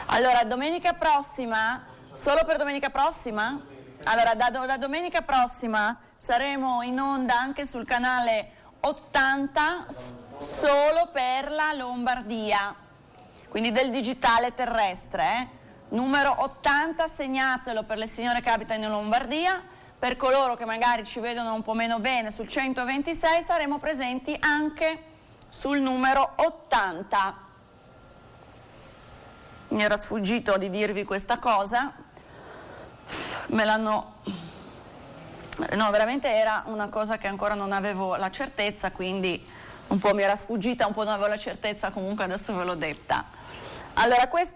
Allora, domenica prossima, solo per domenica prossima? Allora, da domenica prossima saremo in onda anche sul canale 80 solo per la Lombardia, quindi del digitale terrestre, numero 80, segnatelo per le signore che abitano in Lombardia. Per coloro che magari ci vedono un po' meno bene sul 126 saremo presenti anche sul numero 80. Mi era sfuggito di dirvi questa cosa, me l'hanno... No, veramente era una cosa che ancora non avevo la certezza, quindi un po' mi era sfuggita, un po' non avevo la certezza, comunque adesso ve l'ho detta. Allora, questo